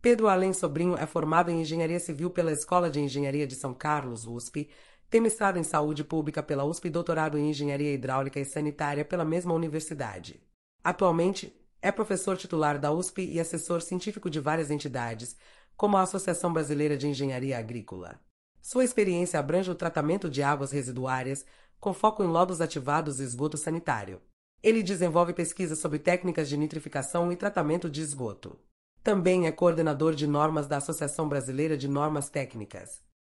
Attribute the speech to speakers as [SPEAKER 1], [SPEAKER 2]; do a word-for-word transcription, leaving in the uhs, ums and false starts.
[SPEAKER 1] Pedro Além Sobrinho é formado em Engenharia Civil pela Escola de Engenharia de São Carlos, U S P, tem mestrado em Saúde Pública pela U S P e doutorado em Engenharia Hidráulica e Sanitária pela mesma universidade. Atualmente, é professor titular da U S P e assessor científico de várias entidades, como a Associação Brasileira de Engenharia Agrícola. Sua experiência abrange o tratamento de águas residuárias, com foco em lodos ativados e esgoto sanitário. Ele desenvolve pesquisas sobre técnicas de nitrificação e tratamento de esgoto. Também é coordenador de normas da Associação Brasileira de Normas Técnicas.